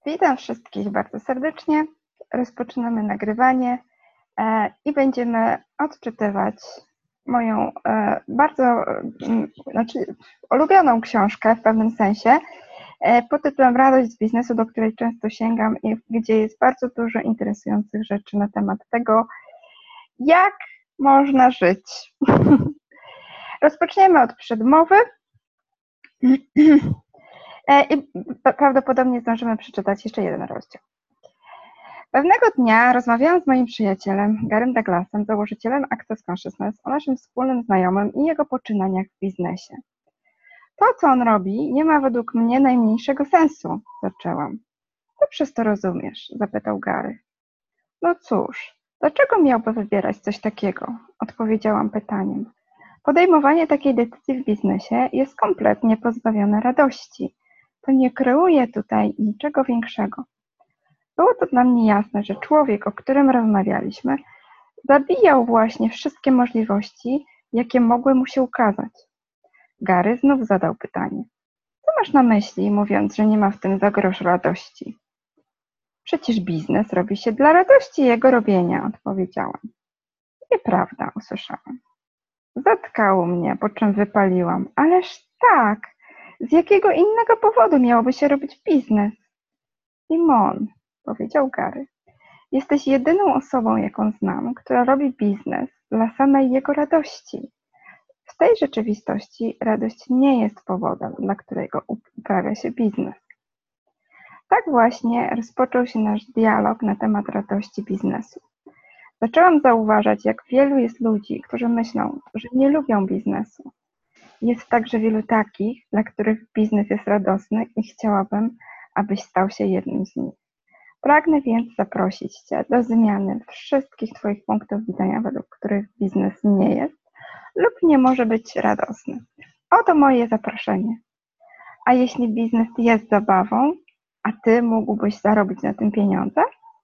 Witam wszystkich bardzo serdecznie. Rozpoczynamy nagrywanie i będziemy odczytywać moją bardzo ulubioną książkę w pewnym sensie pod tytułem Radość z biznesu, do której często sięgam i gdzie jest bardzo dużo interesujących rzeczy na temat tego, jak można żyć. Rozpoczniemy od przedmowy. I prawdopodobnie zdążymy przeczytać jeszcze jeden rozdział. Pewnego dnia rozmawiałam z moim przyjacielem, Garym Douglasem, założycielem Access Consciousness, o naszym wspólnym znajomym i jego poczynaniach w biznesie. To, co on robi, nie ma według mnie najmniejszego sensu, zaczęłam. Co przez to rozumiesz? Zapytał Gary. No cóż, dlaczego miałby wybierać coś takiego? Odpowiedziałam pytaniem. Podejmowanie takiej decyzji w biznesie jest kompletnie pozbawione radości. To nie kreuje tutaj niczego większego. Było to dla mnie jasne, że człowiek, o którym rozmawialiśmy, zabijał właśnie wszystkie możliwości, jakie mogły mu się ukazać. Gary znów zadał pytanie. Co masz na myśli, mówiąc, że nie ma w tym za grosz radości? Przecież biznes robi się dla radości jego robienia, odpowiedziałam. Nieprawda, usłyszałam. Zatkało mnie, po czym wypaliłam. Ależ tak, z jakiego innego powodu miałoby się robić biznes? Simon, powiedział Gary, jesteś jedyną osobą, jaką znam, która robi biznes dla samej jego radości. W tej rzeczywistości radość nie jest powodem, dla którego uprawia się biznes. Tak właśnie rozpoczął się nasz dialog na temat radości biznesu. Zaczęłam zauważać, jak wielu jest ludzi, którzy myślą, że nie lubią biznesu. Jest także wielu takich, dla których biznes jest radosny i chciałabym, abyś stał się jednym z nich. Pragnę więc zaprosić Cię do zmiany wszystkich Twoich punktów widzenia, według których biznes nie jest lub nie może być radosny. Oto moje zaproszenie. A jeśli biznes jest zabawą, a Ty mógłbyś zarobić na tym pieniądze?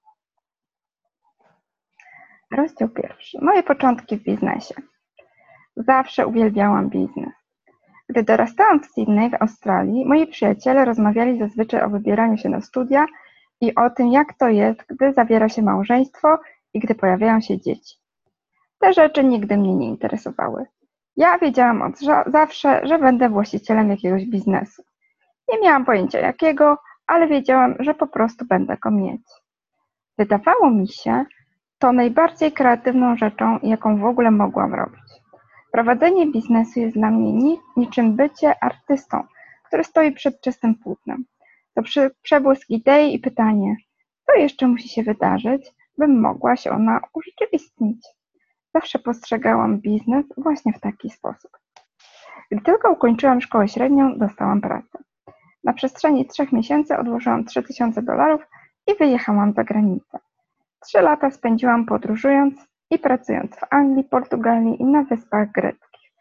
Rozdział 1. Moje początki w biznesie. Zawsze uwielbiałam biznes. Gdy dorastałam w Sydney w Australii, moi przyjaciele rozmawiali zazwyczaj o wybieraniu się na studia i o tym, jak to jest, gdy zawiera się małżeństwo i gdy pojawiają się dzieci. Te rzeczy nigdy mnie nie interesowały. Ja wiedziałam od zawsze, że będę właścicielem jakiegoś biznesu. Nie miałam pojęcia jakiego, ale wiedziałam, że po prostu będę go mieć. Wydawało mi się to najbardziej kreatywną rzeczą, jaką w ogóle mogłam robić. Prowadzenie biznesu jest dla mnie niczym bycie artystą, który stoi przed czystym płótnem. To przebłysk idei i pytanie, co jeszcze musi się wydarzyć, bym mogła się ona urzeczywistnić. Zawsze postrzegałam biznes właśnie w taki sposób. Gdy tylko ukończyłam szkołę średnią, dostałam pracę. Na przestrzeni 3 miesięcy odłożyłam $3000 i wyjechałam za granicę. 3 lata spędziłam podróżując i pracując w Anglii, Portugalii i na Wyspach Greckich.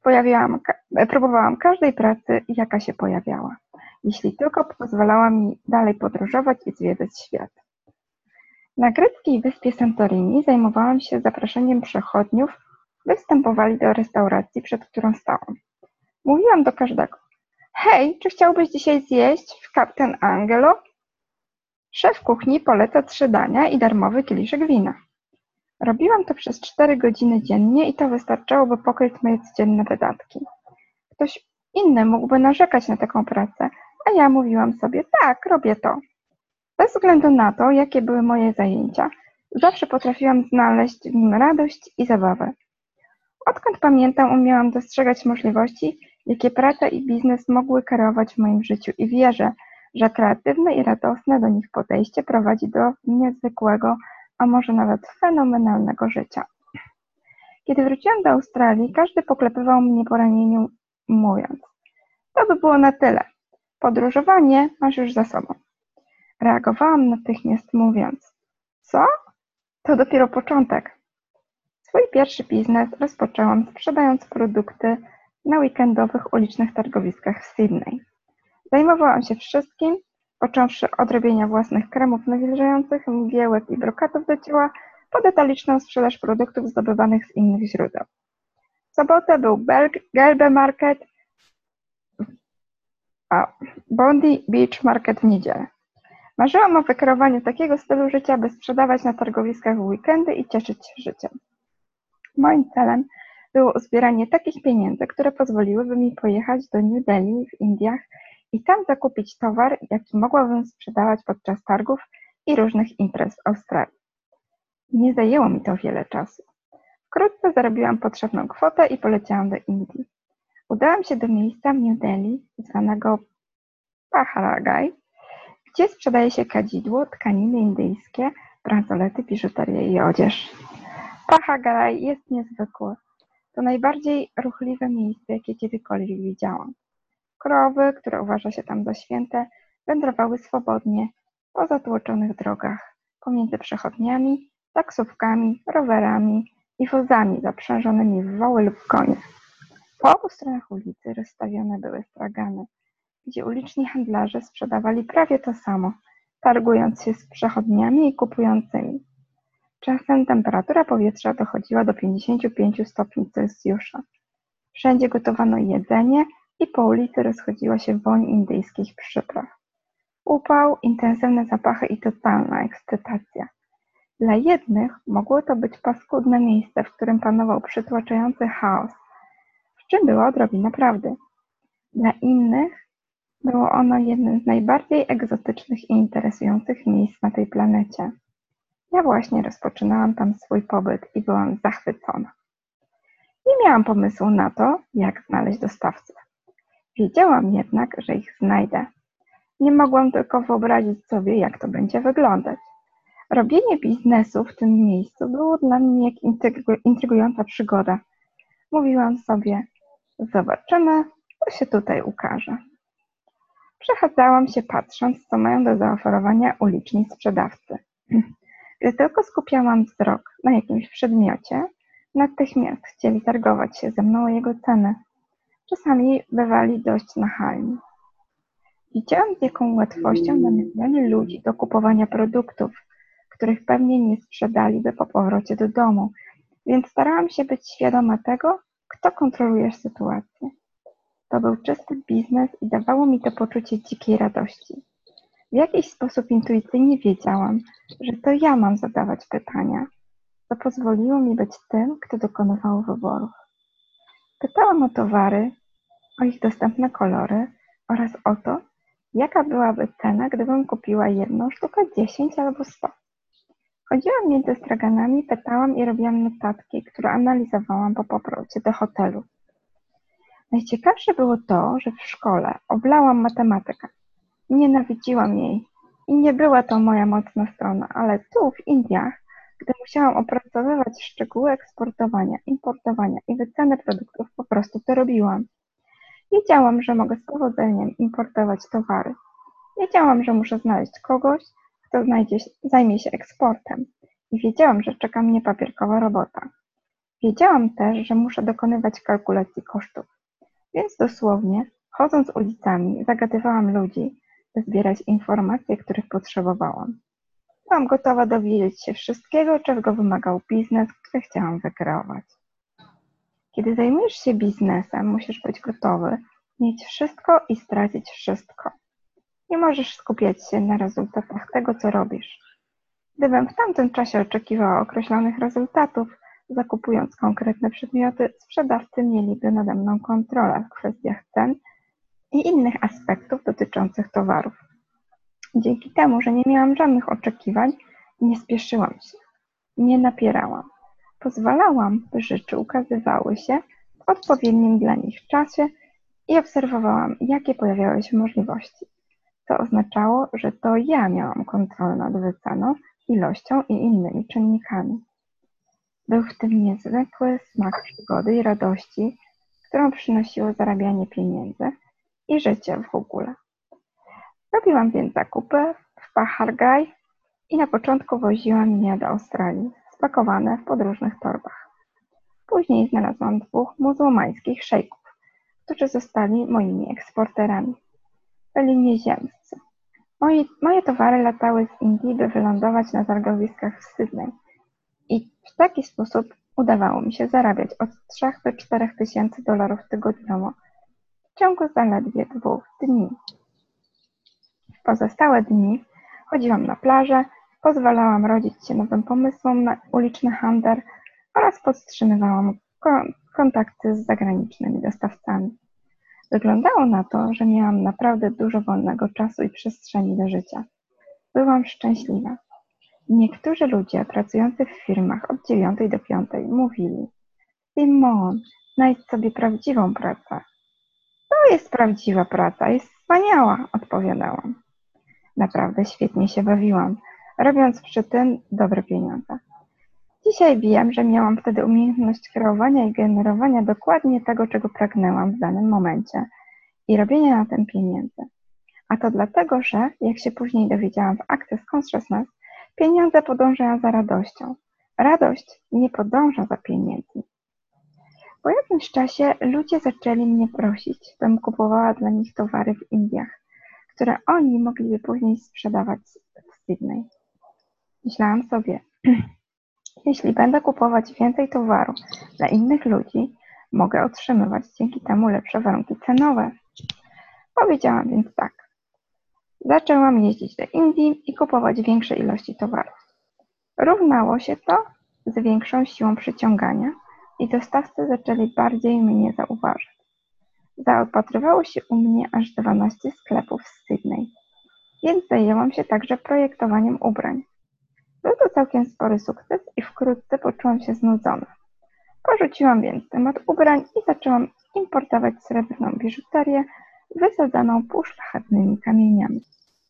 Próbowałam każdej pracy, jaka się pojawiała, jeśli tylko pozwalała mi dalej podróżować i zwiedzać świat. Na greckiej wyspie Santorini zajmowałam się zapraszeniem przechodniów, by wstępowali do restauracji, przed którą stałam. Mówiłam do każdego: hej, czy chciałbyś dzisiaj zjeść w Captain Angelo? Szef kuchni poleca 3 dania i darmowy kieliszek wina. Robiłam to przez 4 godziny dziennie i to wystarczało, by pokryć moje codzienne wydatki. Ktoś inny mógłby narzekać na taką pracę, a ja mówiłam sobie: tak, robię to. Bez względu na to, jakie były moje zajęcia, zawsze potrafiłam znaleźć w nim radość i zabawę. Odkąd pamiętam, umiałam dostrzegać możliwości, jakie praca i biznes mogły kierować w moim życiu i wierzę, że kreatywne i radosne do nich podejście prowadzi do niezwykłego, a może nawet fenomenalnego życia. Kiedy wróciłam do Australii, każdy poklepywał mnie po ramieniu, mówiąc: to by było na tyle. Podróżowanie masz już za sobą. Reagowałam natychmiast, mówiąc: co? To dopiero początek. Swój pierwszy biznes rozpoczęłam sprzedając produkty na weekendowych ulicznych targowiskach w Sydney. Zajmowałam się wszystkim, począwszy od robienia własnych kremów nawilżających, mgiełek i brokatów do ciała, po detaliczną sprzedaż produktów zdobywanych z innych źródeł. W sobotę był Gelbe Market, a Bondi Beach Market w niedzielę. Marzyłam o wykreowaniu takiego stylu życia, by sprzedawać na targowiskach w weekendy i cieszyć się życiem. Moim celem było uzbieranie takich pieniędzy, które pozwoliłyby mi pojechać do New Delhi w Indiach i tam zakupić towar, jaki mogłabym sprzedawać podczas targów i różnych imprez w Australii. Nie zajęło mi to wiele czasu. Wkrótce zarobiłam potrzebną kwotę i poleciałam do Indii. Udałam się do miejsca w New Delhi, zwanego Pahargai, gdzie sprzedaje się kadzidło, tkaniny indyjskie, bransolety, biżuterię i odzież. Pahargai jest niezwykły. To najbardziej ruchliwe miejsce, jakie kiedykolwiek widziałam. Krowy, które uważa się tam za święte, wędrowały swobodnie po zatłoczonych drogach, pomiędzy przechodniami, taksówkami, rowerami i wozami zaprzężonymi w woły lub konie. Po obu stronach ulicy rozstawione były stragany, gdzie uliczni handlarze sprzedawali prawie to samo, targując się z przechodniami i kupującymi. Czasem temperatura powietrza dochodziła do 55 stopni Celsjusza. Wszędzie gotowano jedzenie i po ulicy rozchodziła się woń indyjskich przypraw. Upał, intensywne zapachy i totalna ekscytacja. Dla jednych mogło to być paskudne miejsce, w którym panował przytłaczający chaos, w czym była odrobina prawdy. Dla innych było ono jednym z najbardziej egzotycznych i interesujących miejsc na tej planecie. Ja właśnie rozpoczynałam tam swój pobyt i byłam zachwycona. Nie miałam pomysłu na to, jak znaleźć dostawców. Wiedziałam jednak, że ich znajdę. Nie mogłam tylko wyobrazić sobie, jak to będzie wyglądać. Robienie biznesu w tym miejscu było dla mnie jak intrygująca przygoda. Mówiłam sobie, zobaczymy, co się tutaj ukaże. Przechadzałam się patrząc, co mają do zaoferowania uliczni sprzedawcy. Gdy tylko skupiałam wzrok na jakimś przedmiocie, natychmiast chcieli targować się ze mną o jego cenę. Czasami bywali dość nachalni. Widziałam, z jaką łatwością namawiali ludzi do kupowania produktów, których pewnie nie sprzedaliby po powrocie do domu, więc starałam się być świadoma tego, kto kontroluje sytuację. To był czysty biznes i dawało mi to poczucie dzikiej radości. W jakiś sposób intuicyjnie wiedziałam, że to ja mam zadawać pytania, co pozwoliło mi być tym, kto dokonywał wyborów. Pytałam o towary, o ich dostępne kolory oraz o to, jaka byłaby cena, gdybym kupiła jedną sztukę, 10 albo 100. Chodziłam między straganami, pytałam i robiłam notatki, które analizowałam po powrocie do hotelu. Najciekawsze było to, że w szkole oblałam matematykę. Nienawidziłam jej i nie była to moja mocna strona, ale tu w Indiach, gdy musiałam opracowywać szczegóły eksportowania, importowania i wyceny produktów, po prostu to robiłam. Wiedziałam, że mogę z powodzeniem importować towary. Wiedziałam, że muszę znaleźć kogoś, kto zajmie się eksportem i wiedziałam, że czeka mnie papierkowa robota. Wiedziałam też, że muszę dokonywać kalkulacji kosztów, więc dosłownie, chodząc ulicami, zagadywałam ludzi, by zbierać informacje, których potrzebowałam. Byłam gotowa dowiedzieć się wszystkiego, czego wymagał biznes, który chciałam wykreować. Kiedy zajmujesz się biznesem, musisz być gotowy, mieć wszystko i stracić wszystko. Nie możesz skupiać się na rezultatach tego, co robisz. Gdybym w tamtym czasie oczekiwała określonych rezultatów, zakupując konkretne przedmioty, sprzedawcy mieliby nade mną kontrolę w kwestiach cen i innych aspektów dotyczących towarów. Dzięki temu, że nie miałam żadnych oczekiwań, nie spieszyłam się, nie napierałam. Pozwalałam, by rzeczy ukazywały się w odpowiednim dla nich czasie i obserwowałam, jakie pojawiały się możliwości. To oznaczało, że to ja miałam kontrolę nad wyceną, ilością i innymi czynnikami. Był w tym niezwykły smak przygody i radości, którą przynosiło zarabianie pieniędzy i życie w ogóle. Robiłam więc zakupy w Pahargai i na początku woziłam je do Australii, spakowane w podróżnych torbach. Później znalazłam 2 muzułmańskich szejków, którzy zostali moimi eksporterami. Byli nieziemscy. Moje towary latały z Indii, by wylądować na targowiskach w Sydney i w taki sposób udawało mi się zarabiać od 3 do 4 tysięcy dolarów tygodniowo w ciągu zaledwie 2 dni. W pozostałe dni Chodziłam na plażę, pozwalałam rodzić się nowym pomysłom na uliczny handel oraz podtrzymywałam kontakty z zagranicznymi dostawcami. Wyglądało na to, że miałam naprawdę dużo wolnego czasu i przestrzeni do życia. Byłam szczęśliwa. Niektórzy ludzie pracujący w firmach od 9 do 5 mówili: Simon, znajdź sobie prawdziwą pracę. To jest prawdziwa praca, jest wspaniała, odpowiadałam. Naprawdę świetnie się bawiłam, robiąc przy tym dobre pieniądze. Dzisiaj wiem, że miałam wtedy umiejętność kreowania i generowania dokładnie tego, czego pragnęłam w danym momencie i robienia na tym pieniędzy. A to dlatego, że, jak się później dowiedziałam w Access Consciousness, pieniądze podążają za radością. Radość nie podąża za pieniędzmi. Po jakimś czasie ludzie zaczęli mnie prosić, bym kupowała dla nich towary w Indiach, które oni mogliby później sprzedawać w Sydney. Myślałam sobie, jeśli będę kupować więcej towaru dla innych ludzi, mogę otrzymywać dzięki temu lepsze warunki cenowe. Powiedziałam więc tak. Zaczęłam jeździć do Indii i kupować większe ilości towarów. Równało się to z większą siłą przyciągania i dostawcy zaczęli bardziej mnie zauważać. Zaopatrywało się u mnie aż 12 sklepów z Sydney, więc zajęłam się także projektowaniem ubrań. Był to całkiem spory sukces i wkrótce poczułam się znudzona. Porzuciłam więc temat ubrań i zaczęłam importować srebrną biżuterię wysadzaną półszlachetnymi kamieniami.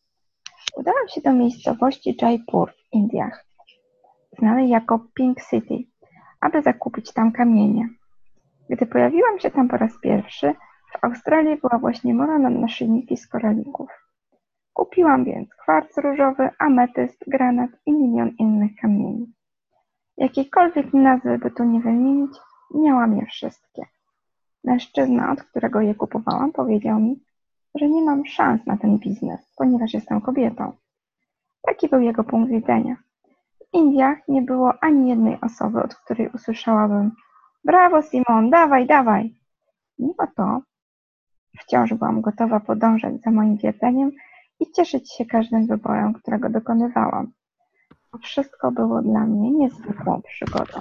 Udałam się do miejscowości Jaipur w Indiach, znanej jako Pink City, aby zakupić tam kamienie. Gdy pojawiłam się tam po raz pierwszy, w Australii była właśnie moda na naszyjniki z koralików. Kupiłam więc kwarc różowy, ametyst, granat i milion innych kamieni. Jakiejkolwiek nazwy by tu nie wymienić, miałam je wszystkie. Mężczyzna, od którego je kupowałam, powiedział mi, że nie mam szans na ten biznes, ponieważ jestem kobietą. Taki był jego punkt widzenia. W Indiach nie było ani jednej osoby, od której usłyszałabym: brawo Simon, dawaj, dawaj! Mimo to wciąż byłam gotowa podążać za moim wiedzeniem i cieszyć się każdym wyborem, którego dokonywałam. To wszystko było dla mnie niezwykłą przygodą.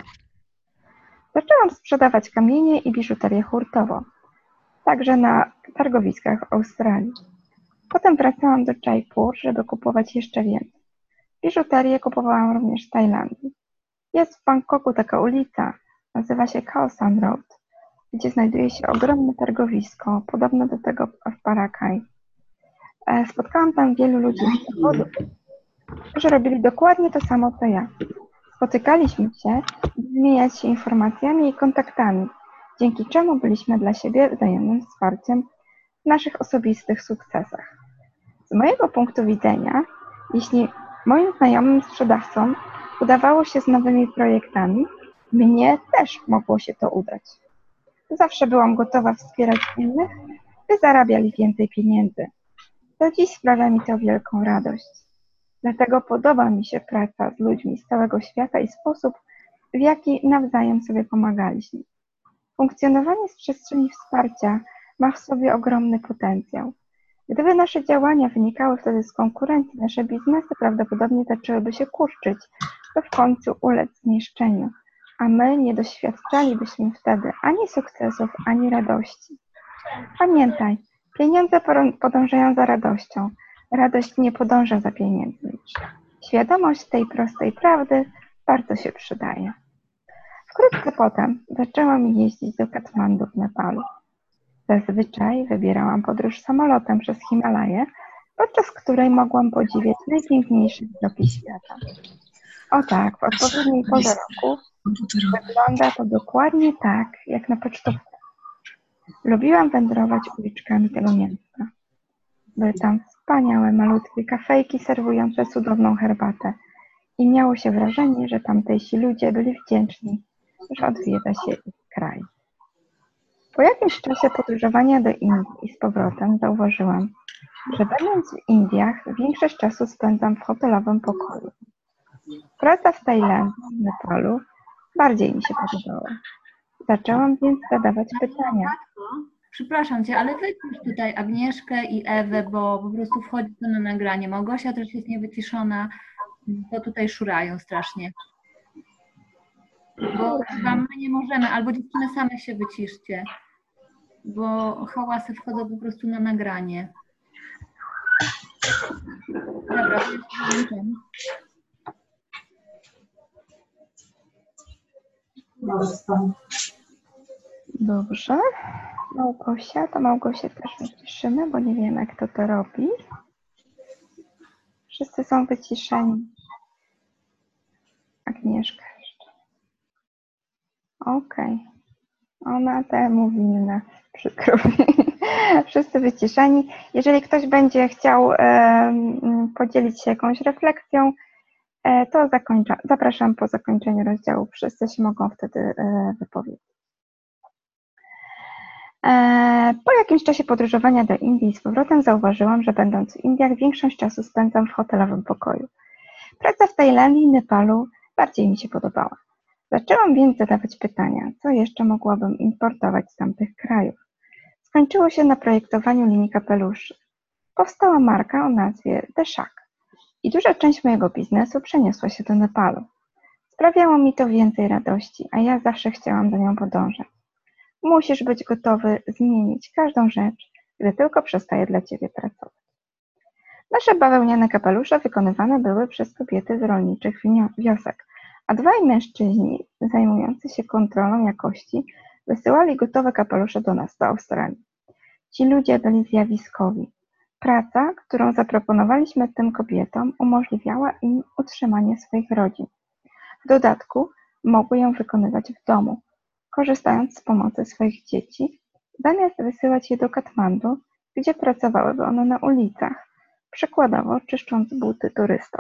Zaczęłam sprzedawać kamienie i biżuterię hurtowo, także na targowiskach w Australii. Potem wracałam do Jaipur, żeby kupować jeszcze więcej. Biżuterię kupowałam również w Tajlandii. Jest w Bangkoku taka ulica, nazywa się Khao San Road, gdzie znajduje się ogromne targowisko, podobne do tego w Paracay. Spotkałam tam wielu ludzi z zawodu, którzy robili dokładnie to samo co ja. Spotykaliśmy się, by wymieniać się informacjami i kontaktami, dzięki czemu byliśmy dla siebie wzajemnym wsparciem w naszych osobistych sukcesach. Z mojego punktu widzenia, jeśli moim znajomym sprzedawcom udawało się z nowymi projektami, mnie też mogło się to udać. Zawsze byłam gotowa wspierać innych, by zarabiali więcej pieniędzy. Do dziś sprawia mi to wielką radość. Dlatego podoba mi się praca z ludźmi z całego świata i sposób, w jaki nawzajem sobie pomagaliśmy. Funkcjonowanie z przestrzeni wsparcia ma w sobie ogromny potencjał. Gdyby nasze działania wynikały wtedy z konkurencji, nasze biznesy prawdopodobnie zaczęłyby się kurczyć, by w końcu ulec zniszczeniu, a my nie doświadczalibyśmy wtedy ani sukcesów, ani radości. Pamiętaj, pieniądze podążają za radością. Radość nie podąża za pieniędzmi. Świadomość tej prostej prawdy bardzo się przydaje. Wkrótce potem zaczęłam jeździć do Katmandu w Nepalu. Zazwyczaj wybierałam podróż samolotem przez Himalaje, podczas której mogłam podziwiać najpiękniejsze widoki świata. O tak, w odpowiedniej porze roku wygląda to dokładnie tak, jak na pocztówce. Lubiłam wędrować uliczkami tego miasta. Były tam wspaniałe, malutkie kafejki serwujące cudowną herbatę i miało się wrażenie, że tamtejsi ludzie byli wdzięczni, że odwiedza się ich kraj. Po jakimś czasie podróżowania do Indii i z powrotem zauważyłam, że będąc w Indiach większość czasu spędzam w hotelowym pokoju. Praca w Tajlandii i Nepalu bardziej mi się podobała. Zaczęłam więc zadawać pytania. Przepraszam Cię, ale wycisz tutaj Agnieszkę i Ewę, bo po prostu wchodzi to na nagranie. Małgosia też jest niewyciszona, bo tutaj szurają strasznie. Bo chyba my nie możemy, albo dziewczyny same się wyciszcie, bo hałasy wchodzą po prostu na nagranie. Dobra, to jest wyłączone. Dobrze. Małgosia, to Małgosię też wyciszymy, bo nie wiemy, kto to robi. Wszyscy są wyciszeni. Agnieszka jeszcze. Okej. Ona temu winna. Przykro mi. Wszyscy wyciszeni. Jeżeli ktoś będzie chciał podzielić się jakąś refleksją, to zapraszam po zakończeniu rozdziału. Wszyscy się mogą wtedy wypowiedzieć. Po jakimś czasie podróżowania do Indii z powrotem zauważyłam, że będąc w Indiach większość czasu spędzam w hotelowym pokoju. Praca w Tajlandii i Nepalu bardziej mi się podobała. Zaczęłam więc zadawać pytania, co jeszcze mogłabym importować z tamtych krajów. Skończyło się na projektowaniu linii kapeluszy. Powstała marka o nazwie The Shack i duża część mojego biznesu przeniosła się do Nepalu. Sprawiało mi to więcej radości, a ja zawsze chciałam za nią podążać. Musisz być gotowy zmienić każdą rzecz, gdy tylko przestaje dla Ciebie pracować. Nasze bawełniane kapelusze wykonywane były przez kobiety z rolniczych wiosek, a dwaj mężczyźni zajmujący się kontrolą jakości wysyłali gotowe kapelusze do nas, do Australii. Ci ludzie byli zjawiskowi. Praca, którą zaproponowaliśmy tym kobietom, umożliwiała im utrzymanie swoich rodzin. W dodatku mogły ją wykonywać w domu, korzystając z pomocy swoich dzieci, zamiast wysyłać je do Katmandu, gdzie pracowałyby one na ulicach, przykładowo czyszcząc buty turystom.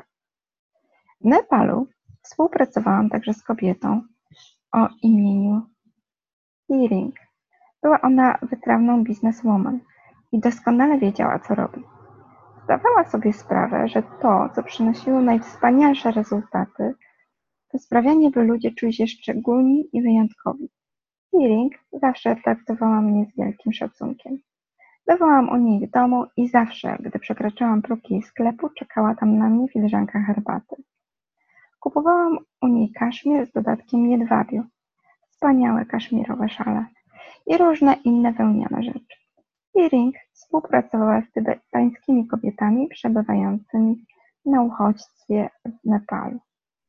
W Nepalu współpracowałam także z kobietą o imieniu Hearing. Była ona wytrawną bizneswoman i doskonale wiedziała, co robi. Zdawała sobie sprawę, że to, co przynosiło najwspanialsze rezultaty, to sprawianie, by ludzie czuli się szczególni i wyjątkowi. Hearing zawsze traktowała mnie z wielkim szacunkiem. Bywałam u niej w domu i zawsze, gdy przekraczałam próg jej sklepu, czekała tam na mnie filiżanka herbaty. Kupowałam u niej kaszmir z dodatkiem jedwabiu, wspaniałe kaszmirowe szale i różne inne wełniane rzeczy. Hearing współpracowała z tybetańskimi kobietami przebywającymi na uchodźstwie w Nepalu.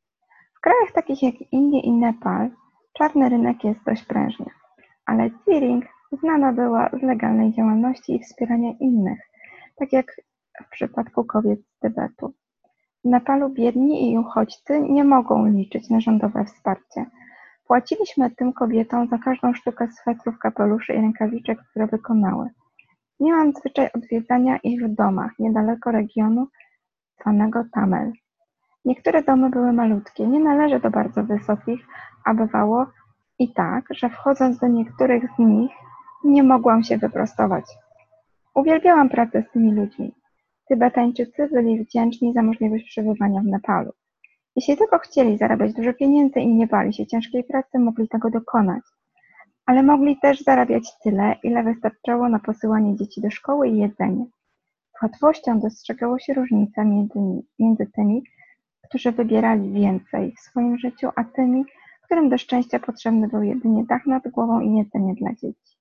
W krajach takich jak Indie i Nepal czarny rynek jest dość prężny, ale Hearing znana była z legalnej działalności i wspierania innych, tak jak w przypadku kobiet z Tybetu. W Nepalu biedni i uchodźcy nie mogą liczyć na rządowe wsparcie. Płaciliśmy tym kobietom za każdą sztukę swetrów, kapeluszy i rękawiczek, które wykonały. Miałam zwyczaj odwiedzania ich w domach niedaleko regionu zwanego Tamil. Niektóre domy były malutkie, nie należy do bardzo wysokich, a bywało i tak, że wchodząc do niektórych z nich nie mogłam się wyprostować. Uwielbiałam pracę z tymi ludźmi. Tybetańczycy byli wdzięczni za możliwość przebywania w Nepalu. Jeśli tylko chcieli zarabiać dużo pieniędzy i nie bali się ciężkiej pracy, mogli tego dokonać. Ale mogli też zarabiać tyle, ile wystarczało na posyłanie dzieci do szkoły i jedzenie. Z łatwością dostrzegało się różnica między tymi, którzy wybierali więcej w swoim życiu, a tymi, którym do szczęścia potrzebny był jedynie dach nad głową i jedzenie dla dzieci.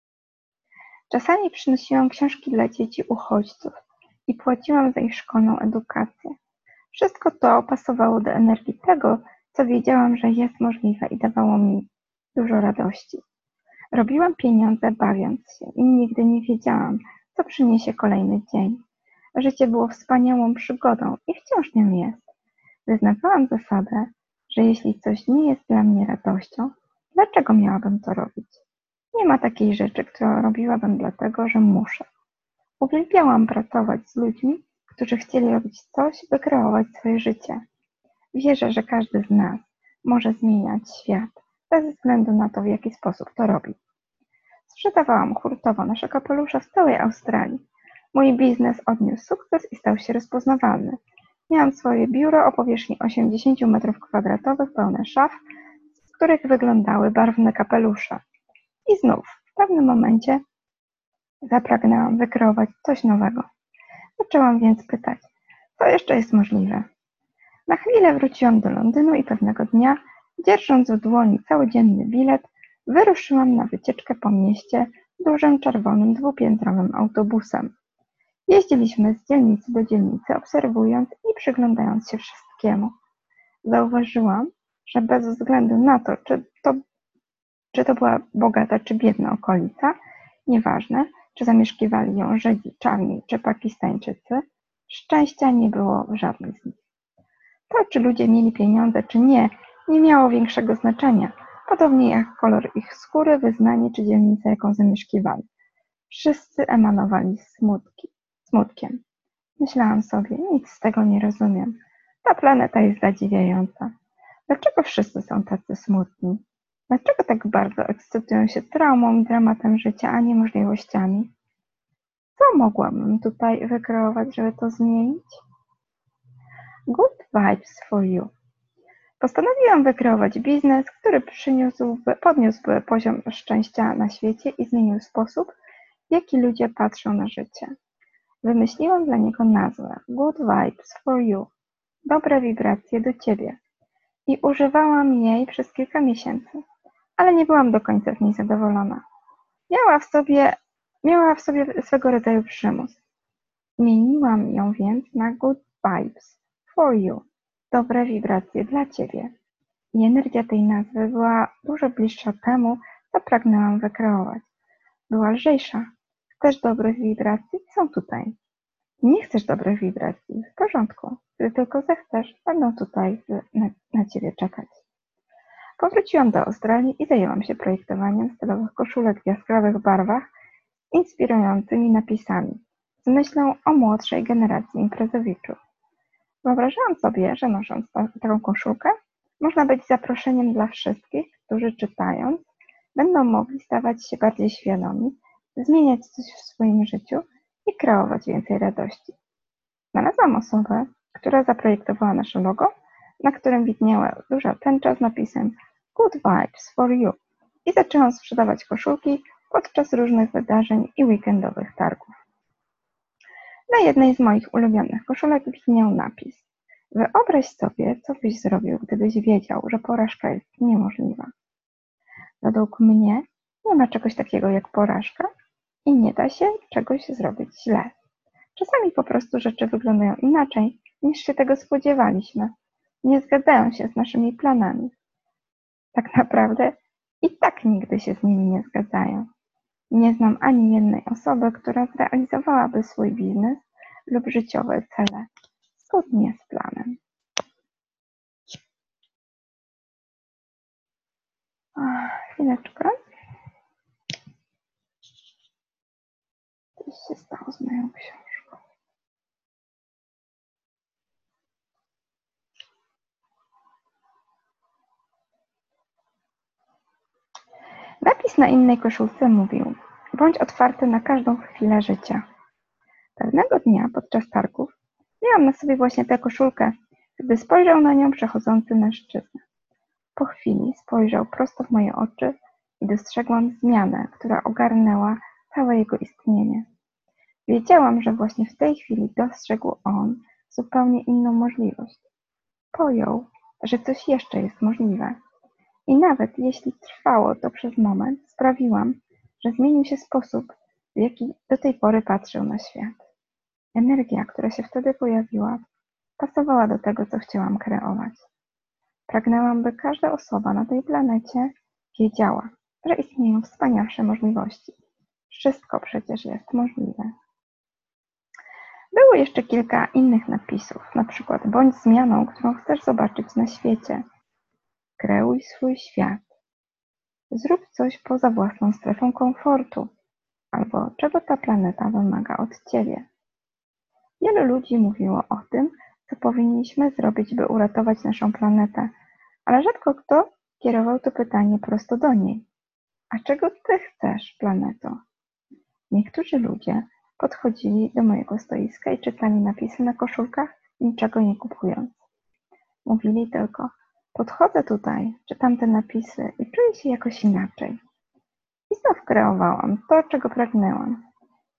Czasami przynosiłam książki dla dzieci uchodźców i płaciłam za ich szkolną edukację. Wszystko to pasowało do energii tego, co wiedziałam, że jest możliwe i dawało mi dużo radości. Robiłam pieniądze bawiąc się i nigdy nie wiedziałam, co przyniesie kolejny dzień. Życie było wspaniałą przygodą i wciąż nią jest. Wyznawałam zasadę, że jeśli coś nie jest dla mnie radością, dlaczego miałabym to robić? Nie ma takiej rzeczy, którą robiłabym dlatego, że muszę. Uwielbiałam pracować z ludźmi, którzy chcieli robić coś, by kreować swoje życie. Wierzę, że każdy z nas może zmieniać świat, bez względu na to, w jaki sposób to robi. Sprzedawałam hurtowo nasze kapelusze w całej Australii. Mój biznes odniósł sukces i stał się rozpoznawalny. Miałam swoje biuro o powierzchni 80 m2 pełne szaf, z których wyglądały barwne kapelusze. I znów, w pewnym momencie Zapragnęłam wykreować coś nowego. Zaczęłam więc pytać, co jeszcze jest możliwe. Na chwilę wróciłam do Londynu i pewnego dnia, dzierżąc w dłoni całodzienny bilet, wyruszyłam na wycieczkę po mieście dużym czerwonym dwupiętrowym autobusem. Jeździliśmy z dzielnicy do dzielnicy, obserwując i przyglądając się wszystkiemu. Zauważyłam, że bez względu na to, czy to była bogata czy biedna okolica, nieważne, czy zamieszkiwali ją Żydzi, czarni czy Pakistańczycy, szczęścia nie było w żadnej z nich. To, czy ludzie mieli pieniądze, czy nie, nie miało większego znaczenia, podobnie jak kolor ich skóry, wyznanie czy dzielnica, jaką zamieszkiwali. Wszyscy emanowali smutkiem. Myślałam sobie, nic z tego nie rozumiem. Ta planeta jest zadziwiająca. Dlaczego wszyscy są tacy smutni? Dlaczego tak bardzo ekscytują się traumą i dramatem życia, a nie możliwościami? Co mogłabym tutaj wykreować, żeby to zmienić? Good vibes for you. Postanowiłam wykreować biznes, który podniósłby poziom szczęścia na świecie i zmienił sposób, w jaki ludzie patrzą na życie. Wymyśliłam dla niego nazwę Good vibes for you. Dobre wibracje do ciebie. I używałam jej przez kilka miesięcy, ale nie byłam do końca z niej zadowolona. Miała w sobie swego rodzaju przymus. Zmieniłam ją więc na Good vibes for you. Dobre wibracje dla ciebie. I energia tej nazwy była dużo bliższa temu, co pragnęłam wykreować. Była lżejsza. Chcesz dobrych wibracji? Są tutaj. Nie chcesz dobrych wibracji? W porządku. Gdy tylko zechcesz, będą tutaj na ciebie czekać. Powróciłam do Australii i zajęłam się projektowaniem stylowych koszulek w jaskrawych barwach, inspirującymi napisami, z myślą o młodszej generacji imprezowiczów. Wyobrażałam sobie, że nosząc taką koszulkę, można być zaproszeniem dla wszystkich, którzy czytając, będą mogli stawać się bardziej świadomi, zmieniać coś w swoim życiu i kreować więcej radości. Znalazłam osobę, która zaprojektowała nasze logo, na którym widniała duża tęcza z napisem Good vibes for you i zaczęłam sprzedawać koszulki podczas różnych wydarzeń i weekendowych targów. Na jednej z moich ulubionych koszulek widniał napis: Wyobraź sobie, co byś zrobił, gdybyś wiedział, że porażka jest niemożliwa. Według mnie nie ma czegoś takiego jak porażka i nie da się czegoś zrobić źle. Czasami po prostu rzeczy wyglądają inaczej, niż się tego spodziewaliśmy. Nie zgadzają się z naszymi planami. Tak naprawdę i tak nigdy się z nimi nie zgadzają. Nie znam ani jednej osoby, która zrealizowałaby swój biznes lub życiowe cele zgodnie z planem. Chwileczkę. Coś się stało z moją książką. Napis na innej koszulce mówił: bądź otwarty na każdą chwilę życia. Pewnego dnia podczas targów miałam na sobie właśnie tę koszulkę, gdy spojrzał na nią przechodzący mężczyzna. Po chwili spojrzał prosto w moje oczy i dostrzegłam zmianę, która ogarnęła całe jego istnienie. Wiedziałam, że właśnie w tej chwili dostrzegł on zupełnie inną możliwość. Pojął, że coś jeszcze jest możliwe. I nawet jeśli trwało to przez moment, sprawiłam, że zmienił się sposób, w jaki do tej pory patrzył na świat. Energia, która się wtedy pojawiła, pasowała do tego, co chciałam kreować. Pragnęłam, by każda osoba na tej planecie wiedziała, że istnieją wspanialsze możliwości. Wszystko przecież jest możliwe. Było jeszcze kilka innych napisów, na przykład bądź zmianą, którą chcesz zobaczyć na świecie. Kreuj swój świat. Zrób coś poza własną strefą komfortu, albo czego ta planeta wymaga od ciebie. Wielu ludzi mówiło o tym, co powinniśmy zrobić, by uratować naszą planetę, ale rzadko kto kierował to pytanie prosto do niej. A czego ty chcesz, planeto? Niektórzy ludzie podchodzili do mojego stoiska i czytali napisy na koszulkach, niczego nie kupując. Mówili tylko: podchodzę tutaj, czytam te napisy i czuję się jakoś inaczej. I znów kreowałam to, czego pragnęłam.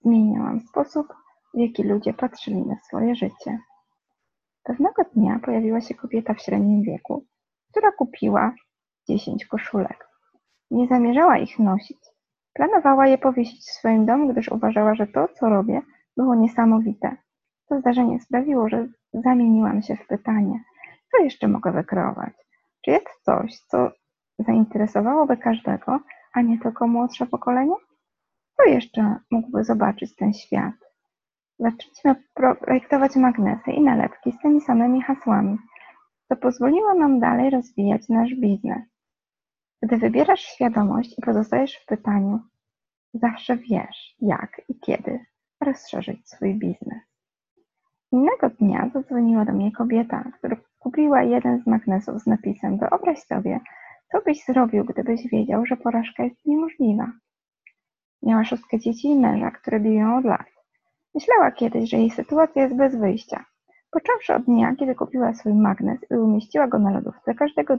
Zmieniałam sposób, w jaki ludzie patrzyli na swoje życie. Pewnego dnia pojawiła się kobieta w średnim wieku, która kupiła 10 koszulek. Nie zamierzała ich nosić. Planowała je powiesić w swoim domu, gdyż uważała, że to, co robię, było niesamowite. To zdarzenie sprawiło, że zamieniłam się w pytanie, co jeszcze mogę wykreować? Czy jest coś, co zainteresowałoby każdego, a nie tylko młodsze pokolenie? Co jeszcze mógłby zobaczyć ten świat? Zaczęliśmy projektować magnesy i nalepki z tymi samymi hasłami, co pozwoliło nam dalej rozwijać nasz biznes. Gdy wybierasz świadomość i pozostajesz w pytaniu, zawsze wiesz, jak i kiedy rozszerzyć swój biznes. Innego dnia zadzwoniła do mnie kobieta, która kupiła jeden z magnesów z napisem: wyobraź sobie, co byś zrobił, gdybyś wiedział, że porażka jest niemożliwa. Miała 6 dzieci i męża, który bił ją od lat. Myślała kiedyś, że jej sytuacja jest bez wyjścia. Począwszy od dnia, kiedy kupiła swój magnes i umieściła go na lodówce,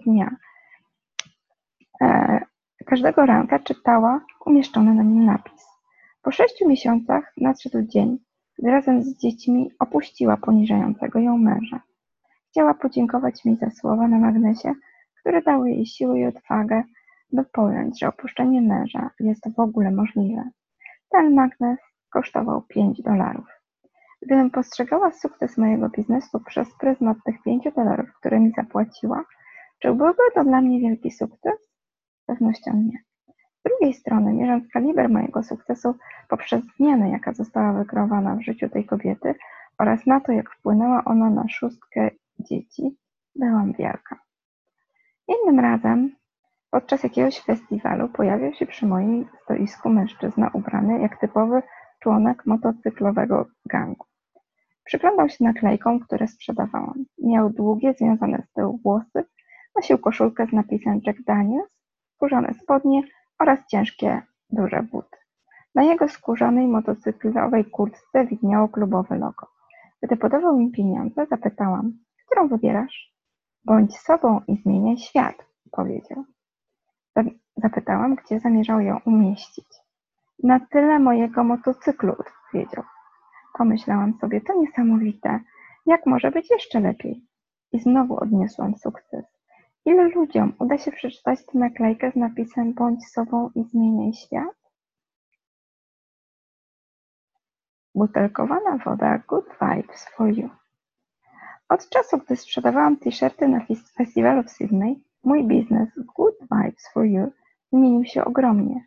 każdego ranka czytała umieszczony na nim napis. Po 6 miesiącach nadszedł dzień, gdy razem z dziećmi opuściła poniżającego ją męża. Chciała podziękować mi za słowa na magnesie, które dały jej siłę i odwagę, by pojąć, że opuszczenie męża jest w ogóle możliwe. Ten magnes kosztował $5. Gdybym postrzegała sukces mojego biznesu przez pryzmat tych $5, które mi zapłaciła, czy byłby to dla mnie wielki sukces? Z pewnością nie. Z drugiej strony, mierząc kaliber mojego sukcesu poprzez zmianę, jaka została wykreowana w życiu tej kobiety oraz na to, jak wpłynęła ona na 6 dzieci, byłam wielka. Innym razem, podczas jakiegoś festiwalu, pojawił się przy moim stoisku mężczyzna ubrany jak typowy członek motocyklowego gangu. Przyglądał się naklejkom, które sprzedawałam. Miał długie, związane z tyłu włosy, nosił koszulkę z napisem Jack Daniels, skórzane spodnie oraz ciężkie, duże buty. Na jego skórzanej motocyklowej kurtce widniało klubowe logo. Gdy podawał mi pieniądze, zapytałam: którą wybierasz? Bądź sobą i zmieniaj świat, powiedział. Zapytałam, gdzie zamierzał ją umieścić. Na tyle mojego motocyklu, odpowiedział. Pomyślałam sobie, to niesamowite. Jak może być jeszcze lepiej? I znowu odniosłam sukces. Ilu ludziom uda się przeczytać tę naklejkę z napisem bądź sobą i zmieniaj świat? Butelkowana woda Good Vibes for You. Od czasu, gdy sprzedawałam t-shirty na festiwalu w Sydney, mój biznes Good Vibes for You zmienił się ogromnie.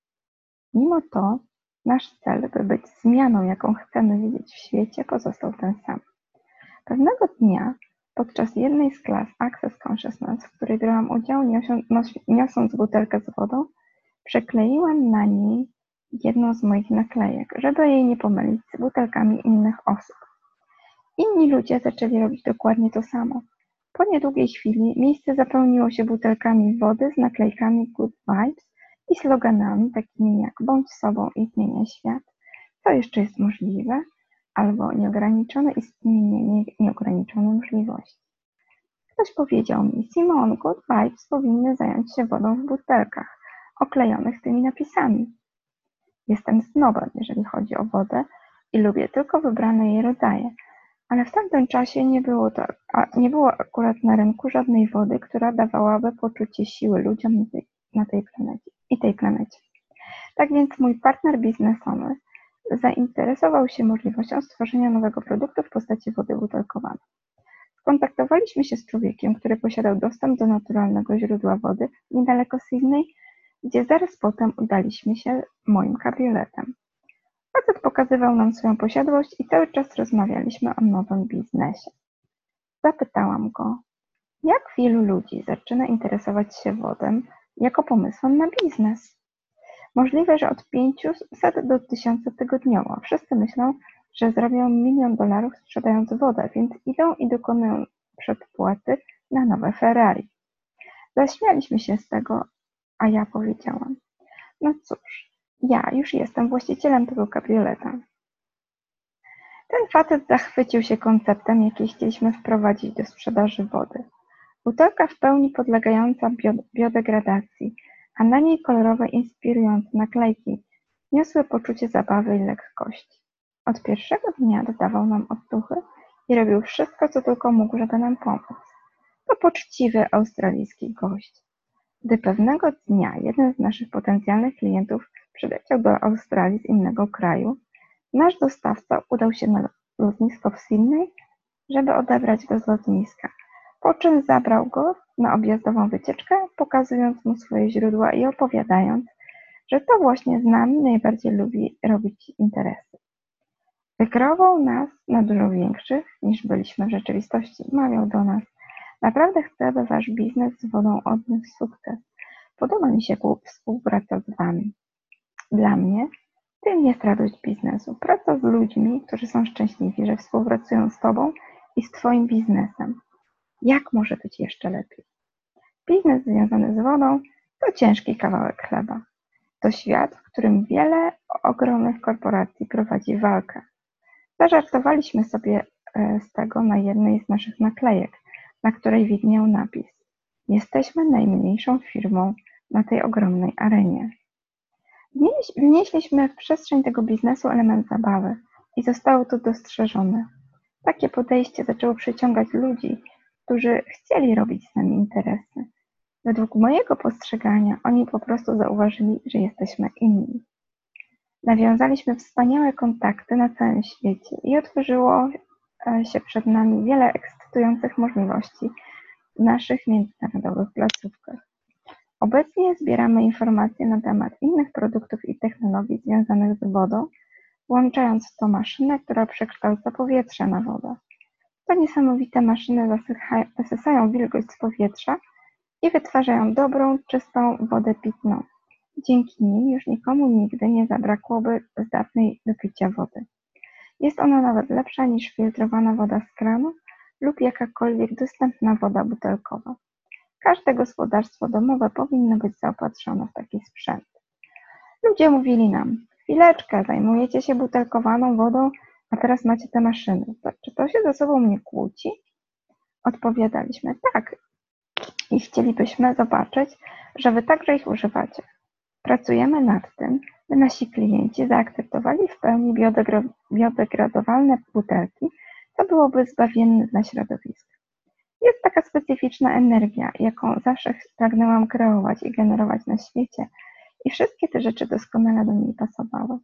Mimo to nasz cel, by być zmianą, jaką chcemy widzieć w świecie, pozostał ten sam. Pewnego dnia, podczas jednej z klas Access Consciousness, w której brałam udział, niosąc butelkę z wodą, przykleiłam na niej jedną z moich naklejek, żeby jej nie pomylić z butelkami innych osób. Inni ludzie zaczęli robić dokładnie to samo. Po niedługiej chwili miejsce zapełniło się butelkami wody z naklejkami Good Vibes i sloganami takimi jak bądź sobą i zmieniaj świat, co jeszcze jest możliwe, albo nieograniczone istnienie, nieograniczone możliwości. Ktoś powiedział mi: Simon, Good Vibes powinny zająć się wodą w butelkach, oklejonych tymi napisami. Jestem snobem, jeżeli chodzi o wodę i lubię tylko wybrane jej rodzaje, ale w tamtym czasie nie było akurat na rynku żadnej wody, która dawałaby poczucie siły ludziom na tej planecie. Tak więc mój partner biznesowy zainteresował się możliwością stworzenia nowego produktu w postaci wody butelkowanej. Skontaktowaliśmy się z człowiekiem, który posiadał dostęp do naturalnego źródła wody niedaleko Sydney, gdzie zaraz potem udaliśmy się moim kabrioletem. Facet pokazywał nam swoją posiadłość i cały czas rozmawialiśmy o nowym biznesie. Zapytałam go, jak wielu ludzi zaczyna interesować się wodą jako pomysłem na biznes. Możliwe, że od 500 do 1000 tygodniowo. Wszyscy myślą, że zrobią $1 000 000 sprzedając wodę, więc idą i dokonują przedpłaty na nowe Ferrari. Zaśmialiśmy się z tego, a ja powiedziałam: no cóż, ja już jestem właścicielem tego kabrioleta. Ten facet zachwycił się konceptem, jaki chcieliśmy wprowadzić do sprzedaży wody. Butelka w pełni podlegająca biodegradacji, a na niej kolorowe, inspirujące naklejki niosły poczucie zabawy i lekkości. Od pierwszego dnia dodawał nam otuchy i robił wszystko, co tylko mógł, żeby nam pomóc. To poczciwy australijski gość. Gdy pewnego dnia jeden z naszych potencjalnych klientów przyleciał do Australii z innego kraju, nasz dostawca udał się na lotnisko w Sydney, żeby odebrać go z lotniska, po czym zabrał go na objazdową wycieczkę, pokazując mu swoje źródła i opowiadając, że to właśnie z nami najbardziej lubi robić interesy. Wykreował nas na dużo większych, niż byliśmy w rzeczywistości. Mawiał do nas: naprawdę chcę, by wasz biznes z wodą odniósł sukces. Podoba mi się współpraca z wami. Dla mnie tym jest radość biznesu. Praca z ludźmi, którzy są szczęśliwi, że współpracują z tobą i z twoim biznesem. Jak może być jeszcze lepiej? Biznes związany z wodą to ciężki kawałek chleba. To świat, w którym wiele ogromnych korporacji prowadzi walkę. Zażartowaliśmy sobie z tego na jednej z naszych naklejek, na której widniał napis: jesteśmy najmniejszą firmą na tej ogromnej arenie. Wnieśliśmy w przestrzeń tego biznesu element zabawy i zostało to dostrzeżone. Takie podejście zaczęło przyciągać ludzi, którzy chcieli robić z nami interesy. Według mojego postrzegania oni po prostu zauważyli, że jesteśmy inni. Nawiązaliśmy wspaniałe kontakty na całym świecie i otworzyło się przed nami wiele ekscytujących możliwości w naszych międzynarodowych placówkach. Obecnie zbieramy informacje na temat innych produktów i technologii związanych z wodą, włączając w to maszynę, która przekształca powietrze na wodę. To niesamowite maszyny wysysają wilgoć z powietrza i wytwarzają dobrą, czystą wodę pitną. Dzięki nim już nikomu nigdy nie zabrakłoby zdatnej do picia wody. Jest ona nawet lepsza niż filtrowana woda z kranu lub jakakolwiek dostępna woda butelkowa. Każde gospodarstwo domowe powinno być zaopatrzone w taki sprzęt. Ludzie mówili nam: chwileczkę, zajmujecie się butelkowaną wodą, a teraz macie te maszyny. Czy to się ze sobą nie kłóci? Odpowiadaliśmy: tak. I chcielibyśmy zobaczyć, że wy także ich używacie. Pracujemy nad tym, by nasi klienci zaakceptowali w pełni biodegradowalne butelki, co byłoby zbawienne dla środowiska. Jest taka specyficzna energia, jaką zawsze pragnęłam kreować i generować na świecie, i wszystkie te rzeczy doskonale do niej pasowały.